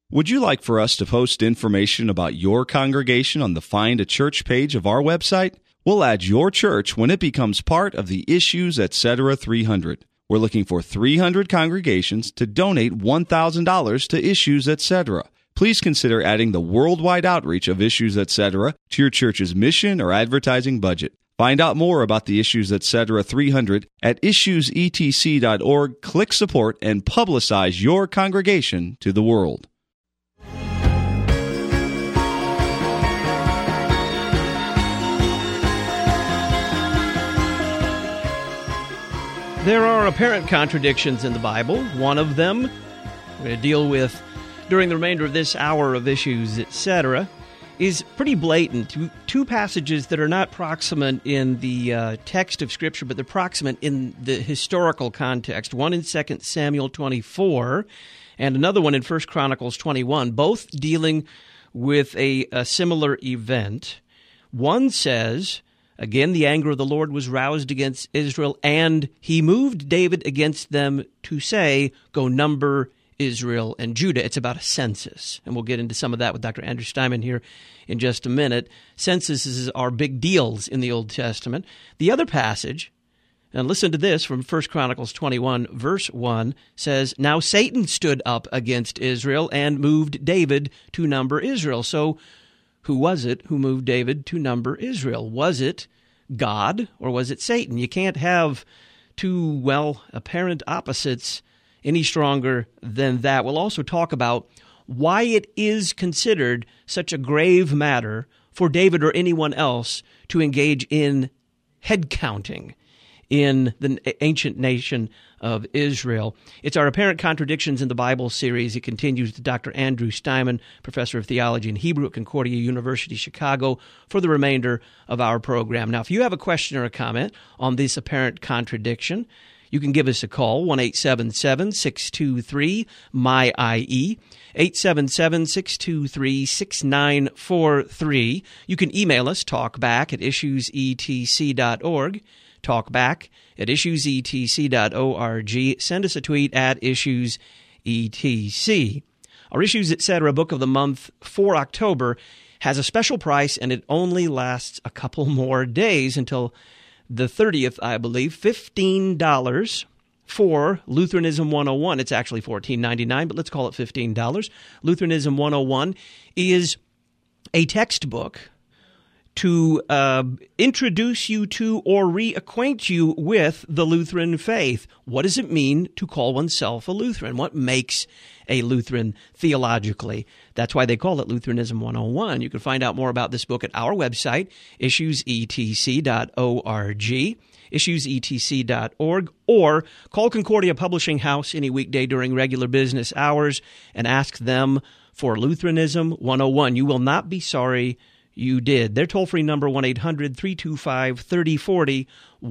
Would you like for us to post information about your congregation on the Find a Church page of our website? We'll add your church when it becomes part of the Issues Etc. 300. We're looking for 300 congregations to donate $1,000 to Issues Etc. Please consider adding the worldwide outreach of Issues Etc. to your church's mission or advertising budget. Find out more about the Issues Etc. 300 at issuesetc.org. Click support and publicize your congregation to the world. There are apparent contradictions in the Bible. One of them we're going to deal with during the remainder of this hour of Issues, etc., is pretty blatant. Two passages that are not proximate in the text of Scripture, but they're proximate in the historical context. One in 2 Samuel 24 and another one in 1 Chronicles 21, both dealing with a similar event. One says, again, the anger of the Lord was roused against Israel, and he moved David against them to say, go number Israel and Judah. It's about a census, and we'll get into some of that with Dr. Andrew Steinman here in just a minute. Censuses are big deals in the Old Testament. The other passage, and listen to this from 1 Chronicles 21, verse 1, says, now Satan stood up against Israel and moved David to number Israel. So who was it who moved David to number Israel? Was it God or was it Satan? You can't have two, apparent opposites any stronger than that. We'll also talk about why it is considered such a grave matter for David or anyone else to engage in head counting in the ancient nation of Israel. It's our Apparent Contradictions in the Bible series. It continues with Dr. Andrew Steinman, Professor of Theology and Hebrew at Concordia University, Chicago, for the remainder of our program. Now, if you have a question or a comment on this apparent contradiction, you can give us a call, 1-877-623-MY-IE, 877-623-6943. You can email us, talkback@issuesetc.org, talkback@issuesetc.org. Send us a tweet at issuesetc. Our Issues Etc. Book of the Month for October has a special price, and it only lasts a couple more days until the 30th, I believe. $15 for Lutheranism 101. It's actually $14.99, but let's call it $15. Lutheranism 101 is a textbook to introduce you to or reacquaint you with the Lutheran faith. What does it mean to call oneself a Lutheran? What makes a Lutheran theologically? That's why they call it Lutheranism 101. You can find out more about this book at our website, issuesetc.org, issuesetc.org, or call Concordia Publishing House any weekday during regular business hours and ask them for Lutheranism 101. You will not be sorry you did. Their toll-free number, 1-800-325-3040,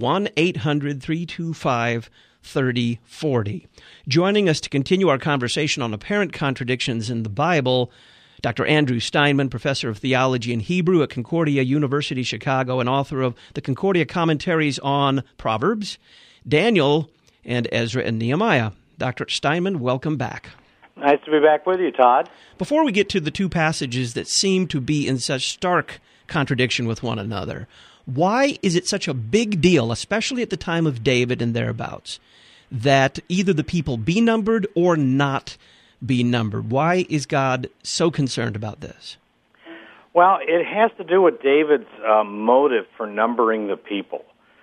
1-800-325-3040. Joining us to continue our conversation on apparent contradictions in the Bible, Dr. Andrew Steinman, Professor of Theology and Hebrew at Concordia University, Chicago, and author of the Concordia Commentaries on Proverbs, Daniel, and Ezra and Nehemiah. Dr. Steinman, welcome back. Nice to be back with you, Todd. Before we get to the two passages that seem to be in such stark contradiction with one another, why is it such a big deal, especially at the time of David and thereabouts, that either the people be numbered or not be numbered? Why is God so concerned about this? Well, it has to do with David's motive for numbering the people.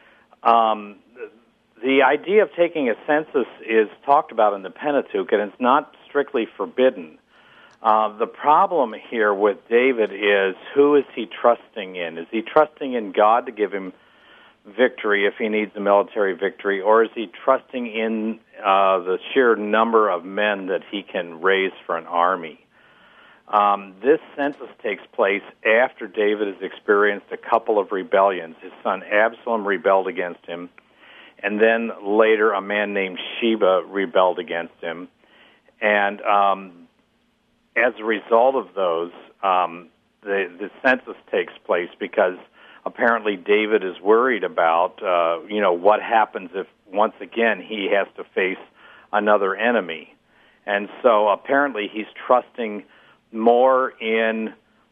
The idea of taking a census is talked about in the Pentateuch, and it's not strictly forbidden. The problem here with David is, who is he trusting in? Is he trusting in God to give him victory if he needs a military victory, or is he trusting in the sheer number of men that he can raise for an army? This census takes place after David has experienced a couple of rebellions. His son Absalom rebelled against him, and then later a man named Sheba rebelled against him. And as a result of those, the census takes place because apparently David is worried about, what happens if once again he has to face another enemy. And so apparently he's trusting more in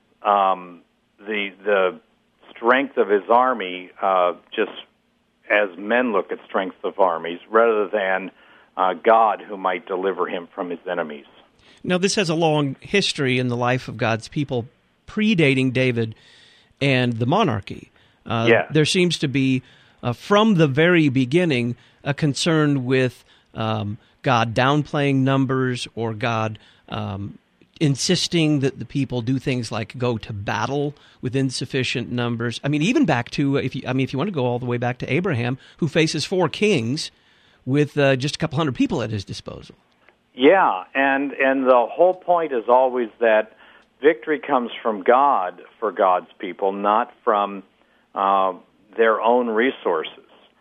the strength of his army, just as men look at strength of armies, rather than God who might deliver him from his enemies. Now, this has a long history in the life of God's people, predating David and the monarchy. There seems to be, from the very beginning, a concern with God downplaying numbers, or God insisting that the people do things like go to battle with insufficient numbers. I mean, even back to, if you want to go all the way back to Abraham, who faces 4 kings with just a couple hundred people at his disposal. Yeah, and the whole point is always that victory comes from God for God's people, not from their own resources.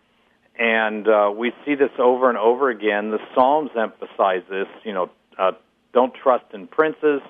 And we see this over and over again. The Psalms emphasize this, don't trust in princes,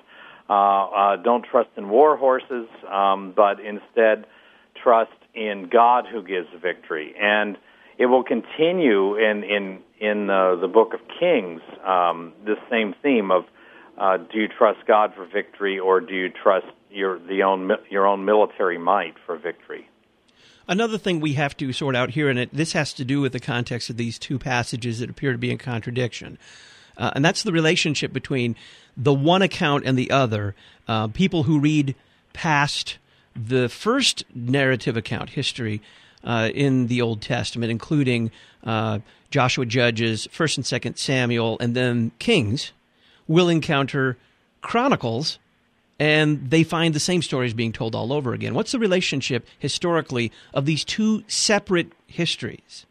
don't trust in war horses, but instead trust in God who gives victory. And it will continue in the book of Kings, this same theme of do you trust God for victory, or do you trust your own military might for victory? Another thing we have to sort out here, and this has to do with the context of these two passages that appear to be in contradiction, and that's the relationship between the one account and the other. People who read past the first narrative account, history, in the Old Testament, including Joshua, Judges, 1st and 2nd Samuel, and then Kings, will encounter Chronicles, and they find the same stories being told all over again. What's the relationship historically of these two separate histories?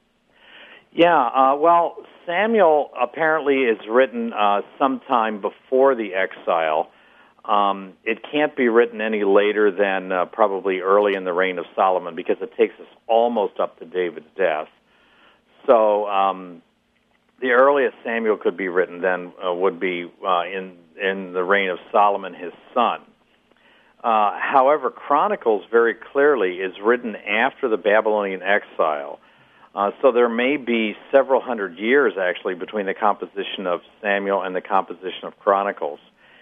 Yeah, well, Samuel apparently is written sometime before the exile. It can't be written any later than probably early in the reign of Solomon, because it takes us almost up to David's death. So the earliest Samuel could be written then would be in the reign of Solomon, his son. However, Chronicles very clearly is written after the Babylonian exile. So there may be several hundred years, actually, between the composition of Samuel and the composition of Chronicles.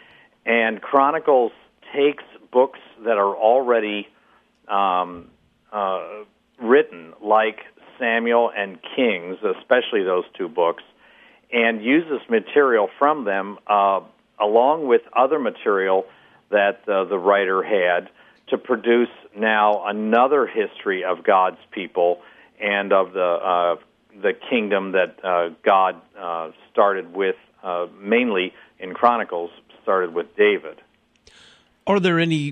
And Chronicles takes books that are already written, like Samuel and Kings, especially those two books, and uses material from them along with other material that the writer had to produce now another history of God's people and of the kingdom that God started with, mainly in Chronicles, started with David. Are there any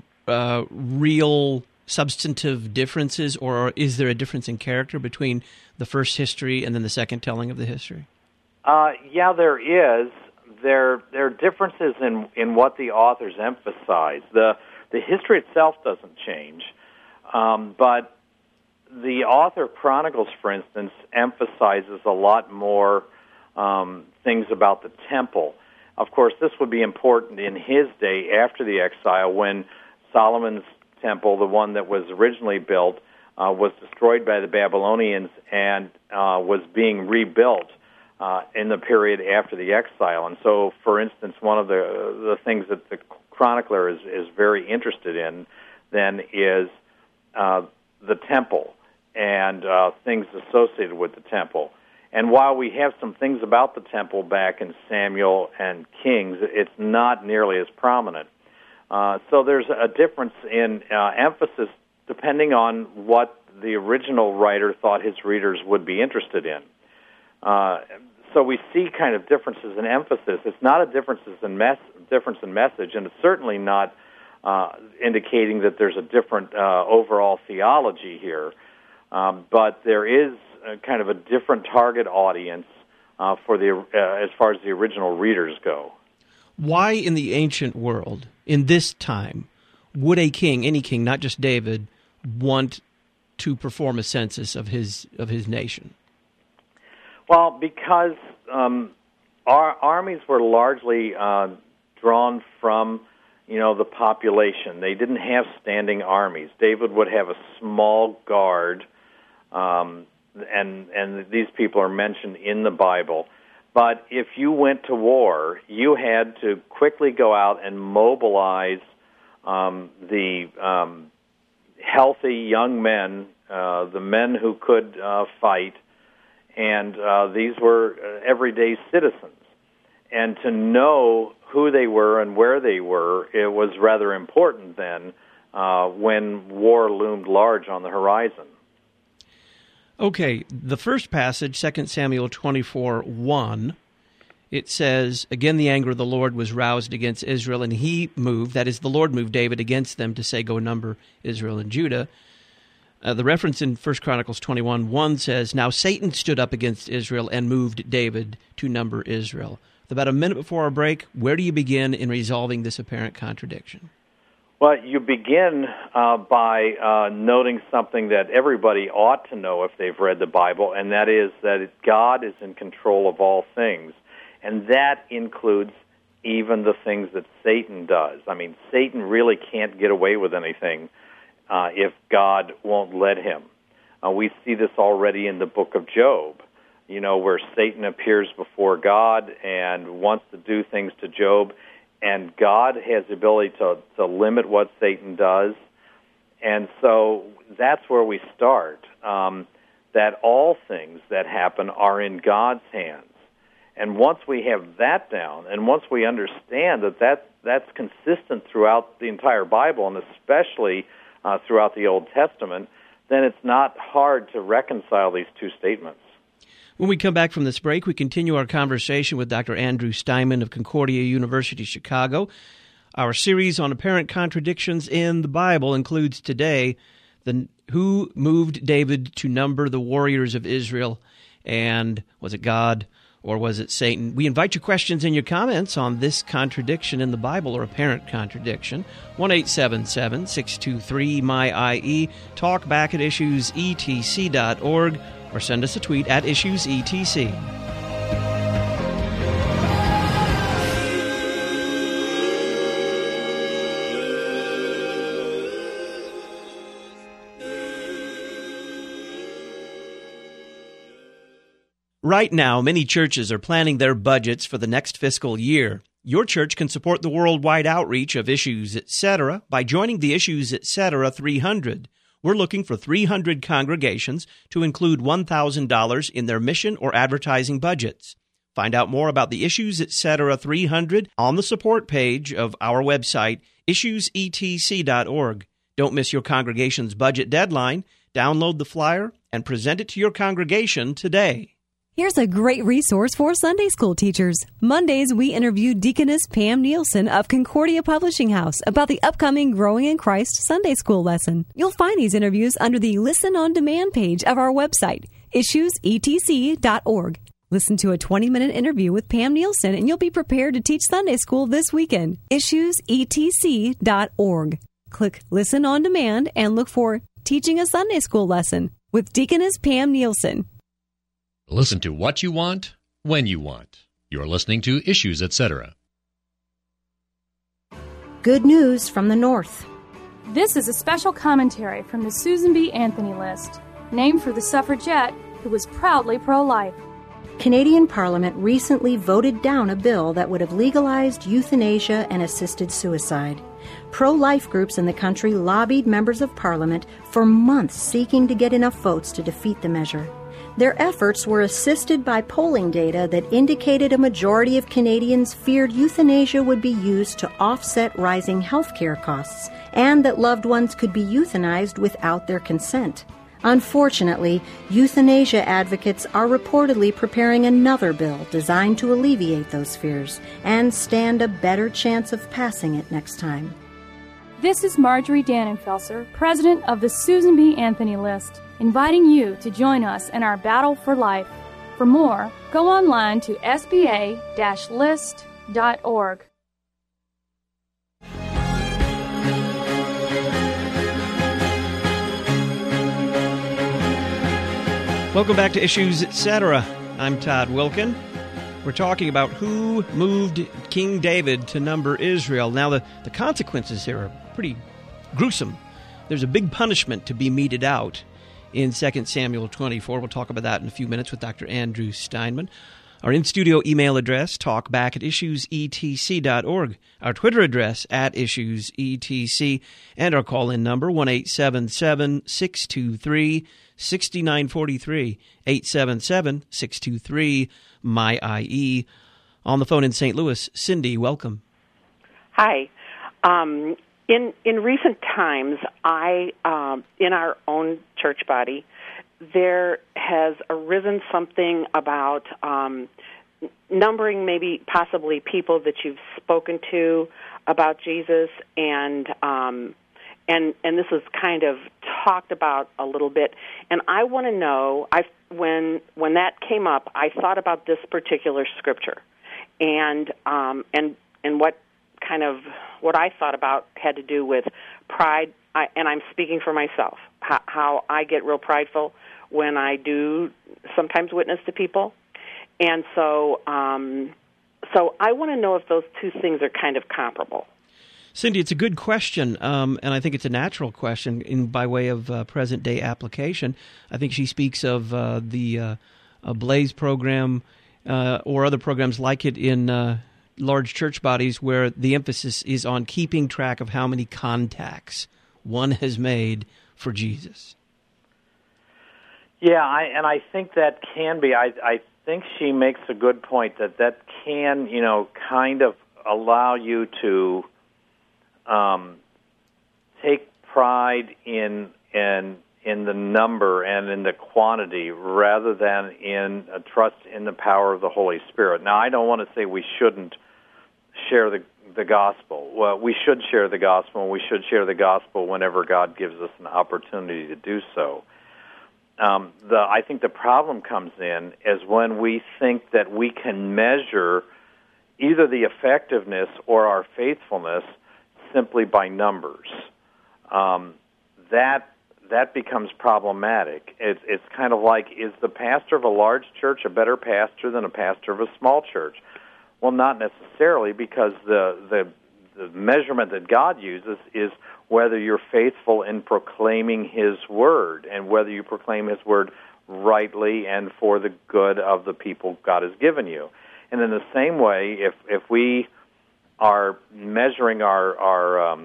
real substantive differences, or is there a difference in character between the first history and then the second telling of the history? Yeah, there is. There are differences in what the authors emphasize. The history itself doesn't change, but the author of Chronicles, for instance, emphasizes a lot more things about the temple. Of course, this would be important in his day after the exile, when Solomon's temple, the one that was originally built, was destroyed by the Babylonians and was being rebuilt in the period after the exile. And so, for instance, one of the things that the chronicler is very interested in then is the temple and things associated with the temple. And while we have some things about the temple back in Samuel and Kings, it's not nearly as prominent. So there's a difference in emphasis depending on what the original writer thought his readers would be interested in. So we see kind of differences in emphasis. It's not a difference in message, and it's certainly not indicating that there's a different overall theology here. But there is kind of a different target audience for the as far as the original readers go. Why in the ancient world, in this time, would a king, any king, not just David, want to perform a census of his nation? Well, because our armies were largely drawn from, the population. They didn't have standing armies. David would have a small guard, and these people are mentioned in the Bible. But if you went to war, you had to quickly go out and mobilize the healthy young men, the men who could fight, and these were everyday citizens. And to know who they were and where they were, it was rather important then when war loomed large on the horizon. Okay, the first passage, 2 Samuel 24:1, it says, "Again the anger of the Lord was roused against Israel, and he moved," that is, the Lord moved David against them to say, "Go number Israel and Judah." The reference in 1 Chronicles 21:1 says, "Now Satan stood up against Israel and moved David to number Israel." With about a minute before our break, where do you begin in resolving this apparent contradiction? Well, you begin by noting something that everybody ought to know if they've read the Bible, and that is that God is in control of all things, and that includes even the things that Satan does. I mean, Satan really can't get away with anything if God won't let him. We see this already in the book of Job, where Satan appears before God and wants to do things to Job, and God has the ability to limit what Satan does. And so that's where we start, that all things that happen are in God's hands. And once we have that down, and once we understand that's consistent throughout the entire Bible, and especially throughout the Old Testament, then it's not hard to reconcile these two statements. When we come back from this break, we continue our conversation with Dr. Andrew Steinman of Concordia University, Chicago. Our series on apparent contradictions in the Bible includes today who moved David to number the warriors of Israel, and was it God or was it Satan? We invite your questions and your comments on this contradiction in the Bible or apparent contradiction. 1-877-623-MY-IE. Talk back at issuesetc.org. Or send us a tweet at IssuesETC. Right now, many churches are planning their budgets for the next fiscal year. Your church can support the worldwide outreach of Issues Etc. by joining the Issues Etc. 300. We're looking for 300 congregations to include $1,000 in their mission or advertising budgets. Find out more about the Issues Etc. 300 on the support page of our website, issuesetc.org. Don't miss your congregation's budget deadline. Download the flyer and present it to your congregation today. Here's a great resource for Sunday school teachers. Mondays, we interview Deaconess Pam Nielsen of Concordia Publishing House about the upcoming Growing in Christ Sunday school lesson. You'll find these interviews under the Listen on Demand page of our website, issuesetc.org. Listen to a 20-minute interview with Pam Nielsen, and you'll be prepared to teach Sunday school this weekend. issuesetc.org. Click Listen on Demand and look for Teaching a Sunday School Lesson with Deaconess Pam Nielsen. Listen to what you want, when you want. You're listening to Issues Etc. Good news from the North. This is a special commentary from the Susan B. Anthony List, named for the suffragette who was proudly pro-life. Canadian Parliament recently voted down a bill that would have legalized euthanasia and assisted suicide. Pro-life groups in the country lobbied members of Parliament for months seeking to get enough votes to defeat the measure. Their efforts were assisted by polling data that indicated a majority of Canadians feared euthanasia would be used to offset rising health care costs and that loved ones could be euthanized without their consent. Unfortunately, euthanasia advocates are reportedly preparing another bill designed to alleviate those fears and stand a better chance of passing it next time. This is Marjorie Dannenfelser, president of the Susan B. Anthony List, inviting you to join us in our battle for life. For more, go online to sba-list.org. Welcome back to Issues Etc. I'm Todd Wilkin. We're talking about who moved King David to number Israel. Now, the consequences here are pretty gruesome. There's a big punishment to be meted out in 2 Samuel 24. We'll talk about that in a few minutes with Dr. Andrew Steinman. Our in-studio email address, talkback@issuesetc.org. Our Twitter address, @issuesetc. And our call-in number, 1-877-623-6943, 877-623-MY-IE. On the phone in St. Louis, Cindy, welcome. Hi. In recent times, in our own church body, there has arisen something about numbering maybe possibly people that you've spoken to about Jesus, and this is kind of talked about a little bit. And I want to know, when that came up, I thought about this particular scripture, and what I thought about had to do with pride, and I'm speaking for myself, how I get real prideful when I do sometimes witness to people. And so I want to know if those two things are kind of comparable. Cindy, it's a good question, and I think it's a natural question by way of present-day application. I think she speaks of the Blaze program or other programs like it in large church bodies where the emphasis is on keeping track of how many contacts one has made for Jesus. Yeah, I think that can be. I think she makes a good point that can, kind of allow you to take pride in the number and in the quantity rather than in a trust in the power of the Holy Spirit. Now, I don't want to say we shouldn't share the gospel. Well, we should share the gospel, and we should share the gospel whenever God gives us an opportunity to do so. I think the problem comes in is when we think that we can measure either the effectiveness or our faithfulness simply by numbers. That becomes problematic. It's kind of like, is the pastor of a large church a better pastor than a pastor of a small church? Well, not necessarily, because the measurement that God uses is whether you're faithful in proclaiming His Word and whether you proclaim His Word rightly and for the good of the people God has given you. And in the same way, if we are measuring our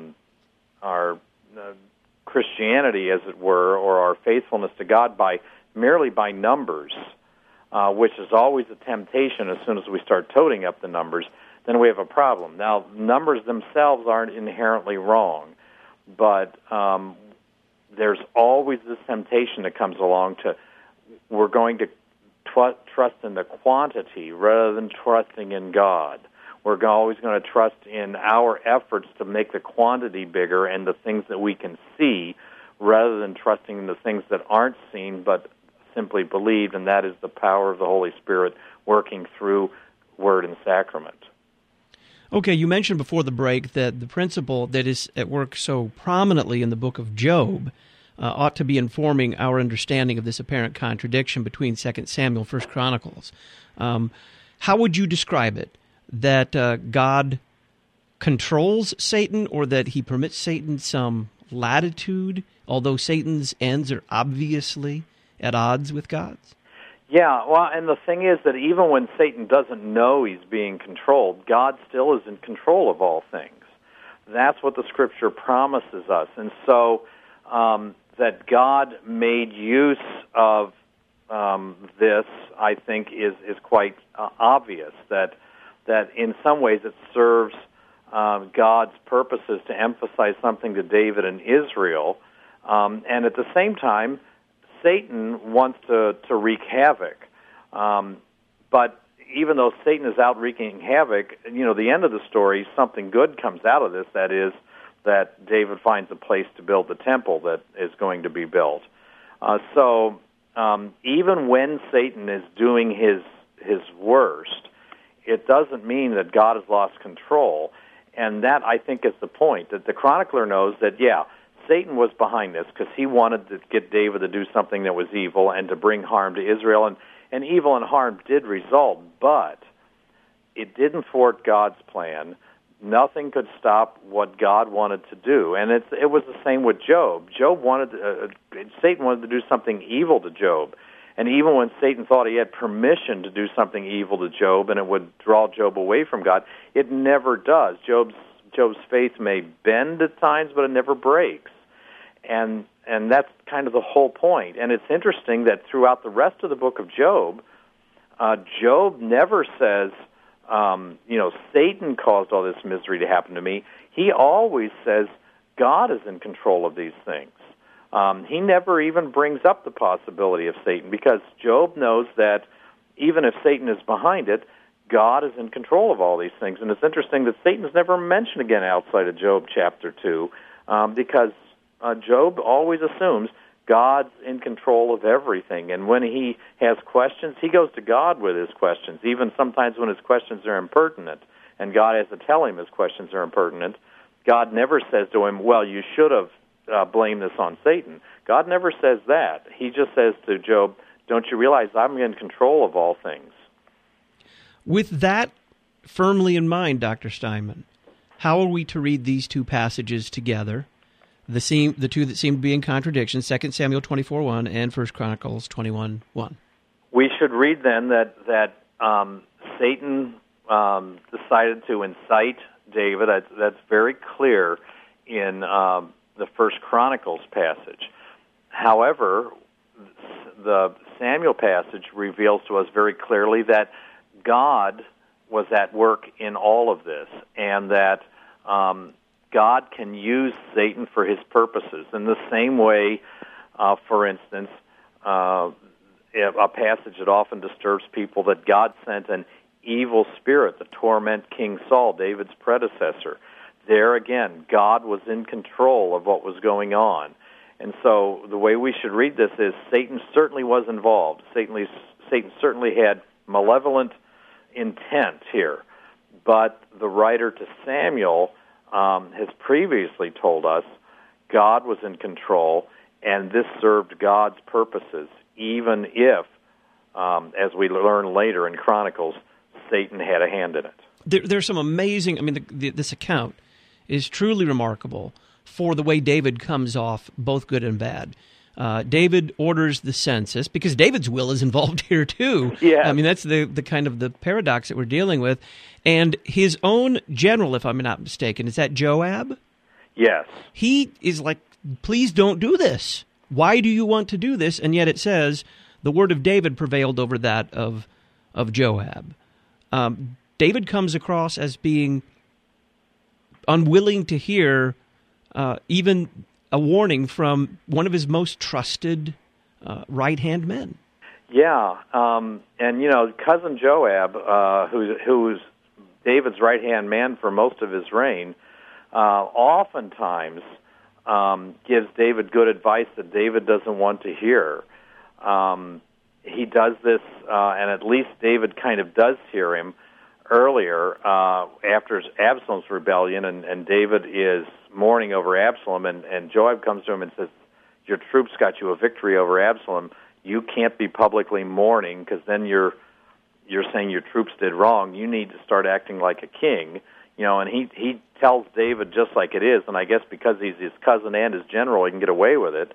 Christianity, as it were, or our faithfulness to God merely by numbers, which is always a temptation as soon as we start toting up the numbers, then we have a problem. Now, numbers themselves aren't inherently wrong, but there's always this temptation that comes along we're going to trust in the quantity rather than trusting in God. We're always going to trust in our efforts to make the quantity bigger and the things that we can see rather than trusting in the things that aren't seen but simply believed, and that is the power of the Holy Spirit working through Word and Sacrament. Okay, you mentioned before the break that the principle that is at work so prominently in the book of Job ought to be informing our understanding of this apparent contradiction between 2 Samuel, 1 Chronicles. How would you describe it? That God controls Satan, or that He permits Satan some latitude, although Satan's ends are obviously at odds with God's? Yeah, well, and the thing is that even when Satan doesn't know he's being controlled, God still is in control of all things. That's what the Scripture promises us. And so that God made use of this, I think, is quite obvious, that in some ways it serves God's purposes to emphasize something to David and Israel, and at the same time, Satan wants to wreak havoc. But even though Satan is out wreaking havoc, the end of the story, something good comes out of this, that is that David finds a place to build the temple that is going to be built. So even when Satan is doing his worst, it doesn't mean that God has lost control. And that, I think, is the point, that the chronicler knows that, Satan was behind this because he wanted to get David to do something that was evil and to bring harm to Israel. And evil and harm did result, but it didn't thwart God's plan. Nothing could stop what God wanted to do. And it was the same with Job. Satan wanted to do something evil to Job, And even when Satan thought he had permission to do something evil to Job and it would draw Job away from God, it never does. Job's faith may bend at times, but it never breaks. And that's kind of the whole point. And it's interesting that throughout the rest of the book of Job, Job never says, Satan caused all this misery to happen to me. He always says, God is in control of these things. He never even brings up the possibility of Satan, because Job knows that even if Satan is behind it, God is in control of all these things. And it's interesting that Satan's never mentioned again outside of Job chapter 2, because Job always assumes God's in control of everything. And when he has questions, he goes to God with his questions, even sometimes when his questions are impertinent, and God has to tell him his questions are impertinent. God never says to him, well, you should have blamed this on Satan. God never says that. He just says to Job, don't you realize I'm in control of all things? With that firmly in mind, Dr. Steinman, how are we to read these two passages together, the two that seem to be in contradiction, 2 Samuel 24:1 and 1 Chronicles 21:1? We should read then that Satan decided to incite David. That's very clear in the 1 Chronicles passage. However, the Samuel passage reveals to us very clearly that God was at work in all of this, and that God can use Satan for his purposes. In the same way, for instance, a passage that often disturbs people, that God sent an evil spirit to torment King Saul, David's predecessor. There again, God was in control of what was going on. And so the way we should read this is Satan certainly was involved. Satan certainly had malevolent intent here. But the writer to Samuel has previously told us God was in control, and this served God's purposes, even if, as we learn later in Chronicles, Satan had a hand in it. There's some amazing, this account is truly remarkable for the way David comes off, both good and bad. David orders the census, because David's will is involved here too. Yeah. That's the kind of the paradox that we're dealing with. And his own general, if I'm not mistaken, is that Joab? Yes. He is like, please don't do this. Why do you want to do this? And yet it says the word of David prevailed over that of Joab. David comes across as being unwilling to hear even a warning from one of his most trusted right-hand men. Yeah, and cousin Joab, who's David's right-hand man for most of his reign, oftentimes gives David good advice that David doesn't want to hear. He does this, and at least David kind of does hear him earlier after Absalom's rebellion, and David is mourning over Absalom, and Joab comes to him and says, your troops got you a victory over Absalom. You can't be publicly mourning, because then you're saying your troops did wrong. You need to start acting like a king. And he tells David just like it is, and I guess because he's his cousin and his general, he can get away with it.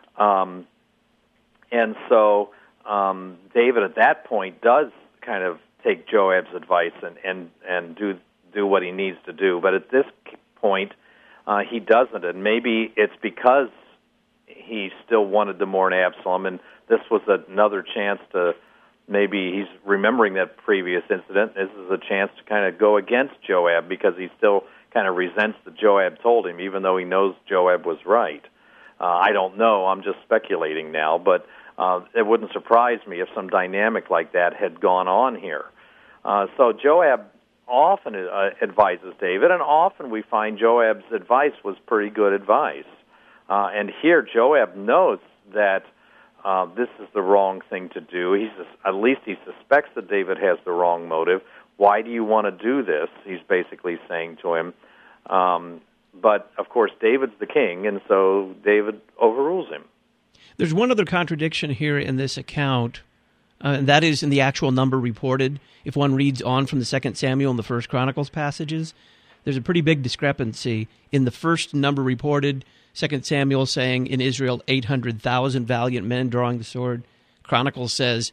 And so David at that point does kind of take Joab's advice and do what he needs to do. But at this point, he doesn't, and maybe it's because he still wanted to mourn Absalom, and this was another chance to, maybe he's remembering that previous incident. This is a chance to kind of go against Joab, because he still kind of resents that Joab told him, even though he knows Joab was right. I don't know, I'm just speculating now, but it wouldn't surprise me if some dynamic like that had gone on here. So Joab often advises David, and often we find Joab's advice was pretty good advice. And here Joab knows that this is the wrong thing to do. At least he suspects that David has the wrong motive. Why do you want to do this? He's basically saying to him. But, of course, David's the king, and so David overrules him. There's one other contradiction here in this account, and that is in the actual number reported. If one reads on from the 2 Samuel and the 1 Chronicles passages, there's a pretty big discrepancy. In the first number reported, 2 Samuel saying in Israel 800,000 valiant men drawing the sword. Chronicles says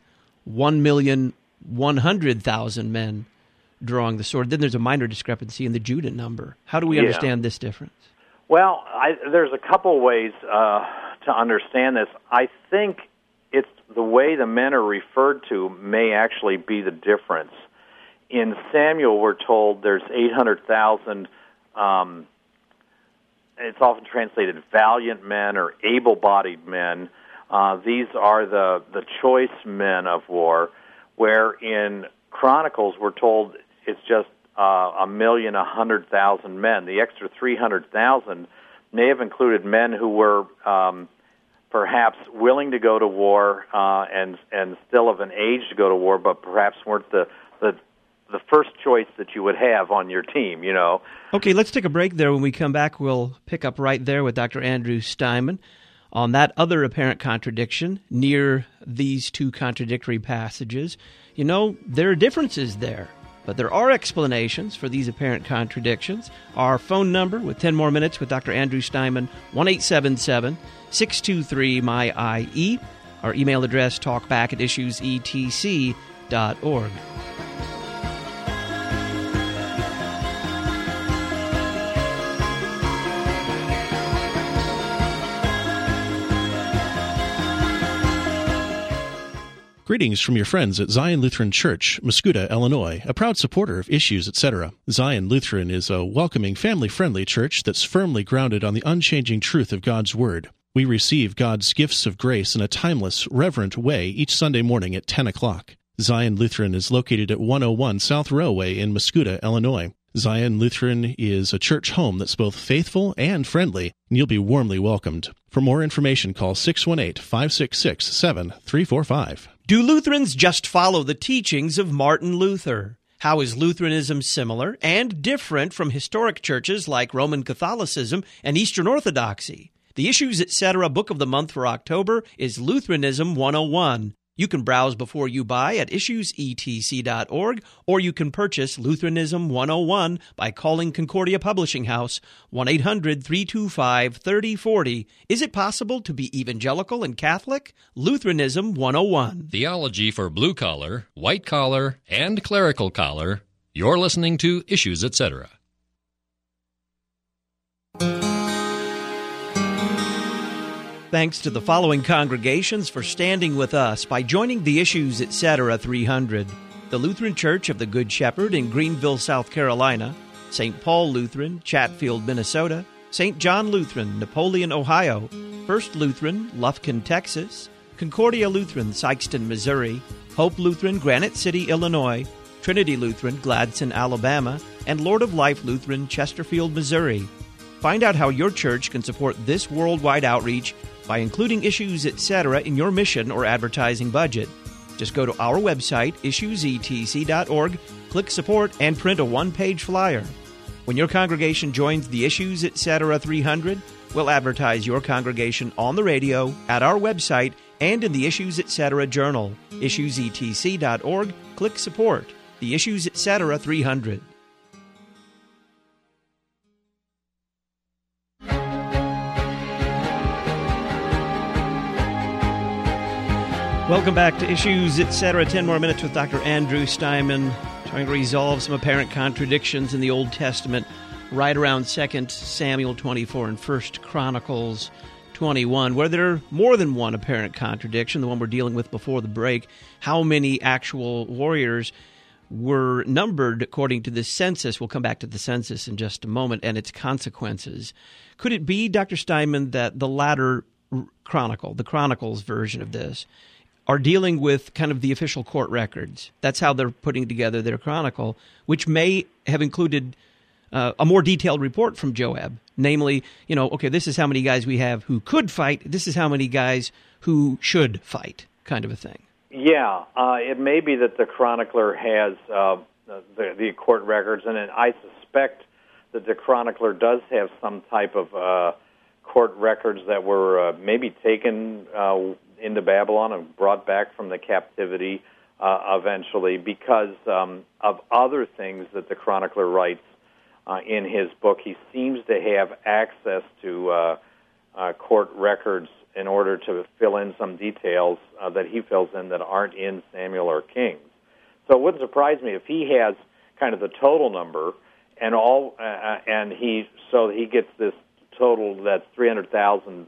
1,100,000 men drawing the sword. Then there's a minor discrepancy in the Judah number. How do we understand this difference? Well, there's a couple ways to understand this. I think it's the way the men are referred to may actually be the difference. In Samuel, we're told there's 800,000, it's often translated valiant men or able-bodied men. These are the choice men of war, where in Chronicles we're told it's just 1,100,000 men. The extra 300,000 may have included men who were perhaps willing to go to war and still of an age to go to war, but perhaps weren't the first choice that you would have on your team, you know. Okay, let's take a break there. When we come back, we'll pick up right there with Dr. Andrew Steinman on that other apparent contradiction near these two contradictory passages. You know, there are differences there, but there are explanations for these apparent contradictions. Our phone number with 10 more minutes with Dr. Andrew Steinman, 1-877-623-MY-IE. Our email address, talkback@issuesetc.org. Greetings from your friends at Zion Lutheran Church, Muscuda, Illinois, a proud supporter of Issues, etc. Zion Lutheran is a welcoming, family-friendly church that's firmly grounded on the unchanging truth of God's Word. We receive God's gifts of grace in a timeless, reverent way each Sunday morning at 10 o'clock. Zion Lutheran is located at 101 South Railway in Muscuda, Illinois. Zion Lutheran is a church home that's both faithful and friendly, and you'll be warmly welcomed. For more information, call 618-566-7345. Do Lutherans just follow the teachings of Martin Luther? How is Lutheranism similar and different from historic churches like Roman Catholicism and Eastern Orthodoxy? The Issues, Etc. Book of the Month for October is Lutheranism 101. You can browse before you buy at issuesetc.org, or you can purchase Lutheranism 101 by calling Concordia Publishing House, 1-800-325-3040. Is it possible to be evangelical and Catholic? Lutheranism 101. Theology for blue collar, white collar, and clerical collar. You're listening to Issues, Etc. Thanks to the following congregations for standing with us by joining the Issues, Etc. 300. The Lutheran Church of the Good Shepherd in Greenville, South Carolina, St. Paul Lutheran, Chatfield, Minnesota, St. John Lutheran, Napoleon, Ohio, First Lutheran, Lufkin, Texas, Concordia Lutheran, Sikeston, Missouri, Hope Lutheran, Granite City, Illinois, Trinity Lutheran, Gladson, Alabama, and Lord of Life Lutheran, Chesterfield, Missouri. Find out how your church can support this worldwide outreach by including Issues, Etc. in your mission or advertising budget. Just go to our website, issuesetc.org, click Support, and print a one-page flyer. When your congregation joins the Issues, Etc. 300, we'll advertise your congregation on the radio, at our website, and in the Issues, Etc. journal, issuesetc.org, click Support. The Issues, Etc. 300. Welcome back to Issues, Etc. 10 more minutes with Dr. Andrew Steinman, trying to resolve some apparent contradictions in the Old Testament right around 2 Samuel 24 and 1 Chronicles 21, where there are more than one apparent contradiction, the one we're dealing with before the break. How many actual warriors were numbered according to the census? We'll come back to the census in just a moment and its consequences. Could it be, Dr. Steinman, that the latter chronicle, the Chronicles version of this, are dealing with kind of the official court records? That's how they're putting together their chronicle, which may have included a more detailed report from Joab. Namely, okay, this is how many guys we have who could fight. This is how many guys who should fight, kind of a thing. Yeah, it may be that the chronicler has the court records, and I suspect that the chronicler does have some type of court records that were maybe taken into Babylon and brought back from the captivity eventually because of other things that the chronicler writes in his book. He seems to have access to court records in order to fill in some details that he fills in that aren't in Samuel or Kings. So it wouldn't surprise me if he has kind of the total number, and he gets this total that's 300,000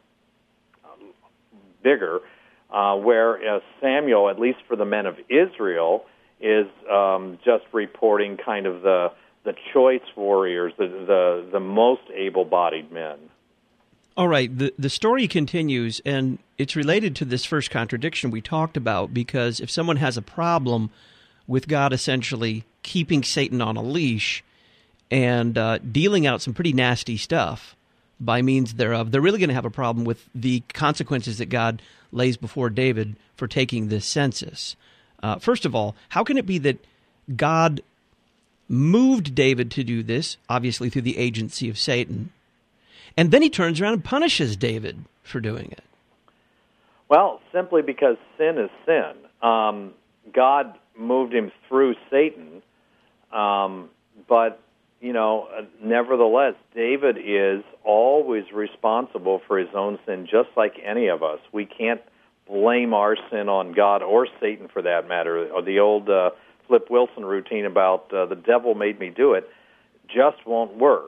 bigger, whereas Samuel, at least for the men of Israel, is just reporting kind of the choice warriors, the most able-bodied men. All right, the story continues, and it's related to this first contradiction we talked about, because if someone has a problem with God essentially keeping Satan on a leash and dealing out some pretty nasty stuff by means thereof, they're really going to have a problem with the consequences that God lays before David for taking this census. First of all, how can it be that God moved David to do this, obviously through the agency of Satan, and then he turns around and punishes David for doing it? Well, simply because sin is sin. God moved him through Satan, but, nevertheless, David is always responsible for his own sin, just like any of us. We can't blame our sin on God or Satan, for that matter. Or the old Flip Wilson routine about the devil made me do it just won't work.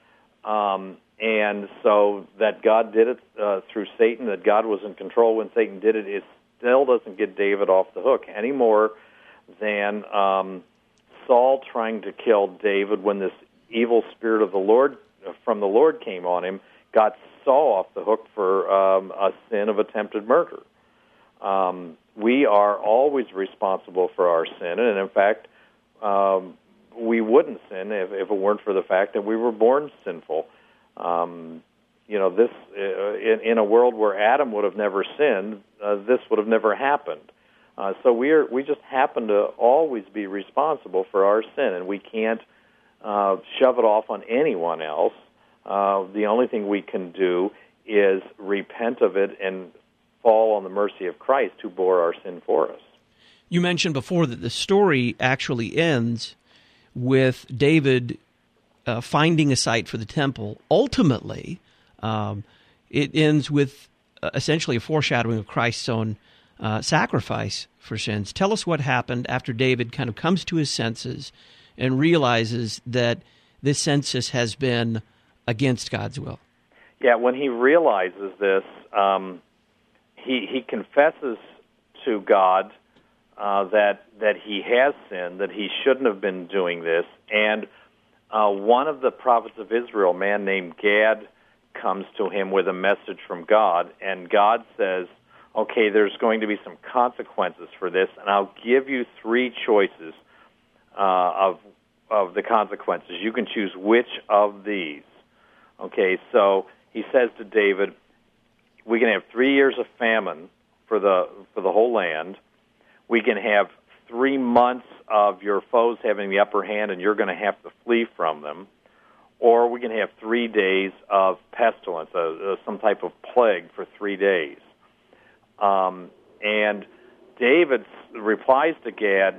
And so that God did it through Satan, that God was in control when Satan did it, it still doesn't get David off the hook any more than Saul trying to kill David when this evil spirit of the Lord from the Lord came on him, got Saul off the hook for a sin of attempted murder. We are always responsible for our sin, and in fact, we wouldn't sin if it weren't for the fact that we were born sinful. This in a world where Adam would have never sinned, this would have never happened. So we just happen to always be responsible for our sin, and we can't shove it off on anyone else. The only thing we can do is repent of it and fall on the mercy of Christ, who bore our sin for us. You mentioned before that the story actually ends with David finding a site for the temple. Ultimately, it ends with essentially a foreshadowing of Christ's own sacrifice for sins. Tell us what happened after David kind of comes to his senses and realizes that this census has been against God's will. Yeah, when he realizes this, he confesses to God that he has sinned, that he shouldn't have been doing this, and one of the prophets of Israel, a man named Gad, comes to him with a message from God, and God says, okay, there's going to be some consequences for this, and I'll give you three choices of the consequences. You can choose which of these. Okay, so he says to David, we can have 3 years of famine for the whole land. We can have 3 months of your foes having the upper hand, and you're going to have to flee from them. Or we can have 3 days of pestilence, some type of plague for 3 days. And David replies to Gad,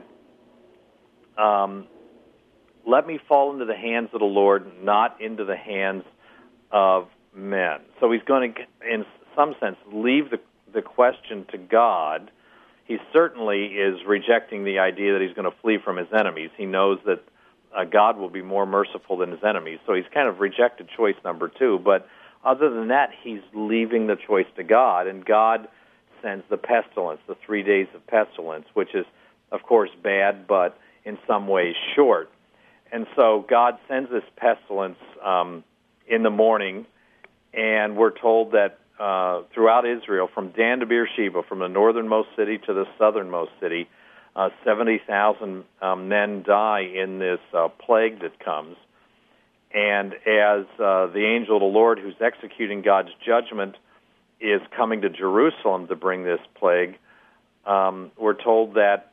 let me fall into the hands of the Lord, not into the hands of men. So he's going to, in some sense, leave the question to God. He certainly is rejecting the idea that he's going to flee from his enemies. He knows that God will be more merciful than his enemies. So he's kind of rejected choice number 2. But other than that, he's leaving the choice to God, and God sends the pestilence, the 3 days of pestilence, which is, of course, bad, but in some ways short. And so God sends this pestilence in the morning, and we're told that throughout Israel, from Dan to Beersheba, from the northernmost city to the southernmost city, 70,000 men die in this plague that comes. And as the angel of the Lord, who's executing God's judgment, is coming to Jerusalem to bring this plague, we're told that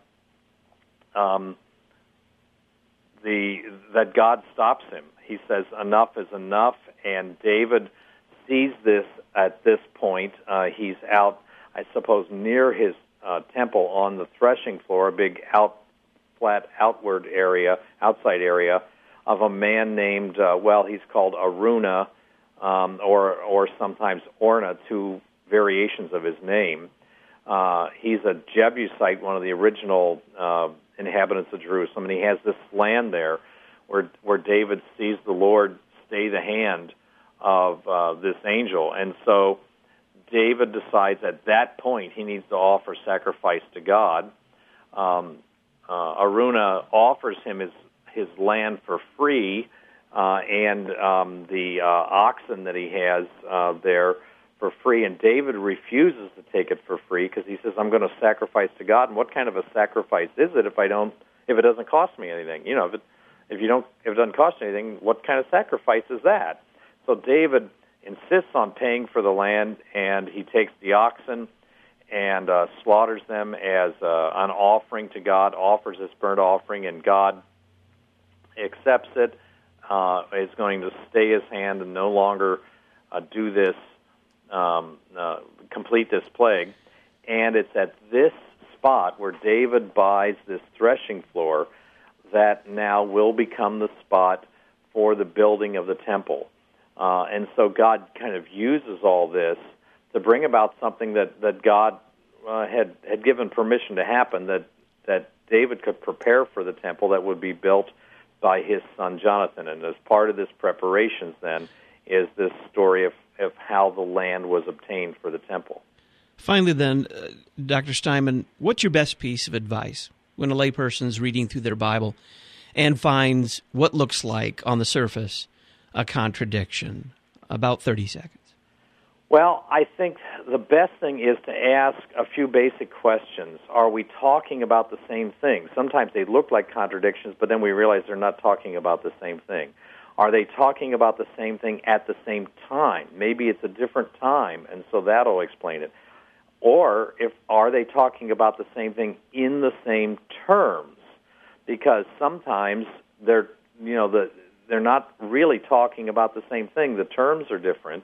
that God stops him. He says, enough is enough, and David sees this at this point. He's out, I suppose, near his temple on the threshing floor, a big flat outside area of a man named, he's called Aruna, or sometimes Orna, two variations of his name. He's a Jebusite, one of the original inhabitants of Jerusalem, and he has this land there where David sees the Lord stay the hand of this angel. And so David decides at that point he needs to offer sacrifice to God. Araunah offers him his land for free and the oxen that he has there for free, and David refuses to take it for free because he says, "I'm going to sacrifice to God." And what kind of a sacrifice is it if it doesn't cost me anything? You know, if it doesn't cost anything, what kind of sacrifice is that? So David insists on paying for the land, and he takes the oxen and slaughters them as an offering to God, offers this burnt offering, and God accepts it, is going to stay his hand and no longer do this, complete this plague. And it's at this spot where David buys this threshing floor that now will become the spot for the building of the temple. And so God kind of uses all this to bring about something that God had given permission to happen, that David could prepare for the temple that would be built by his son Jonathan. And as part of this preparations then is this story of how the land was obtained for the temple. Finally then, Dr. Steinman, what's your best piece of advice when a layperson's reading through their Bible and finds what looks like, on the surface, a contradiction? About 30 seconds. Well, I think the best thing is to ask a few basic questions. Are we talking about the same thing? Sometimes they look like contradictions, but then we realize they're not talking about the same thing. Are they talking about the same thing at the same time? Maybe it's a different time, and so that'll explain it. Or are they talking about the same thing in the same terms? Because sometimes they're not really talking about the same thing. The terms are different.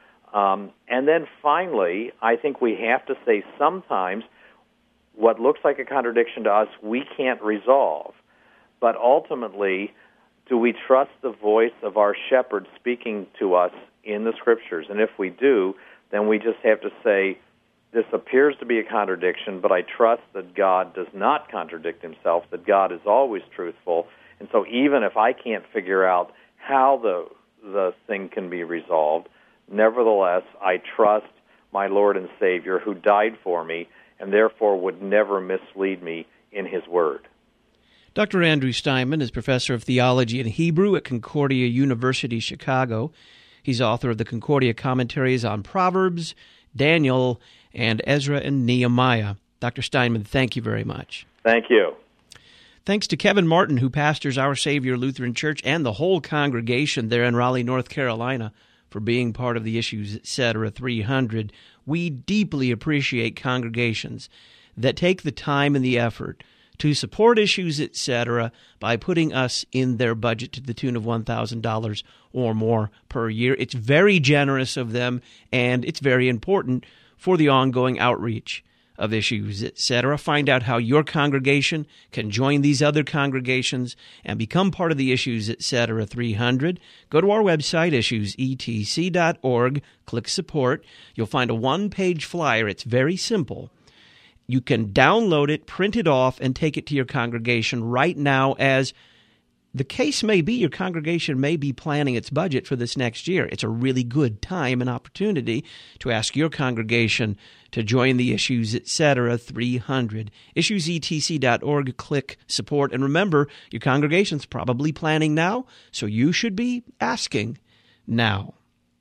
And then finally, I think we have to say sometimes what looks like a contradiction to us, we can't resolve. But ultimately, do we trust the voice of our shepherd speaking to us in the Scriptures? And if we do, then we just have to say, this appears to be a contradiction, but I trust that God does not contradict himself, that God is always truthful. And so even if I can't figure out how the thing can be resolved, nevertheless, I trust my Lord and Savior who died for me and therefore would never mislead me in his word. Dr. Andrew Steinman is professor of theology and Hebrew at Concordia University, Chicago. He's author of the Concordia commentaries on Proverbs, Daniel, and Ezra and Nehemiah. Dr. Steinman, thank you very much. Thank you. Thanks to Kevin Martin, who pastors Our Savior Lutheran Church and the whole congregation there in Raleigh, North Carolina, for being part of the Issues Etc. 300. We deeply appreciate congregations that take the time and the effort to support Issues Etc. by putting us in their budget to the tune of $1,000 or more per year. It's very generous of them, and it's very important for the ongoing outreach of Issues Etc. Find out how your congregation can join these other congregations and become part of the Issues Etc. 300. Go to our website, issuesetc.org, click support. You'll find a one-page flyer. It's very simple. You can download it, print it off, and take it to your congregation right now. As the case may be, your congregation may be planning its budget for this next year. It's a really good time and opportunity to ask your congregation to join the Issues Etc. 300. Issuesetc.org, click support. And remember, your congregation's probably planning now, so you should be asking now.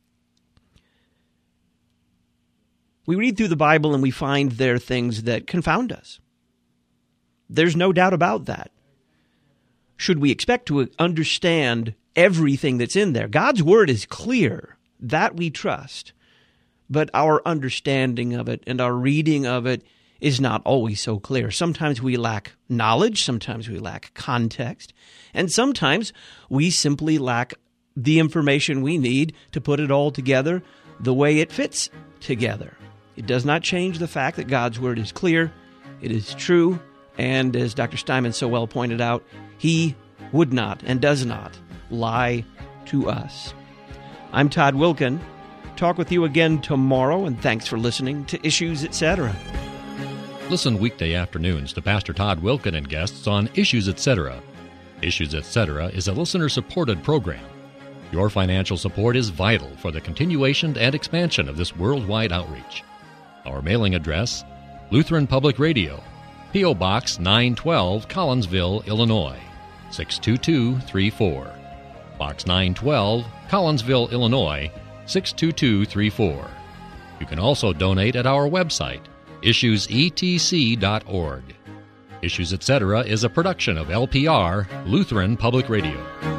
We read through the Bible and we find there things that confound us. There's no doubt about that. Should we expect to understand everything that's in there? God's Word is clear. That we trust. But our understanding of it and our reading of it is not always so clear. Sometimes we lack knowledge. Sometimes we lack context. And sometimes we simply lack the information we need to put it all together the way it fits together. It does not change the fact that God's Word is clear, it is true, and as Dr. Steinman so well pointed out, He would not and does not lie to us. I'm Todd Wilkin. talk with you again tomorrow, and thanks for listening to Issues, Etc. Listen weekday afternoons to Pastor Todd Wilken and guests on Issues, Etc. Issues, Etc. is a listener-supported program. Your financial support is vital for the continuation and expansion of this worldwide outreach. Our mailing address, Lutheran Public Radio, P.O. Box 912, Collinsville, Illinois, 62234. Box 912, Collinsville, Illinois, 62234. You can also donate at our website, issuesetc.org. Issues, Etc. is a production of LPR, Lutheran Public Radio.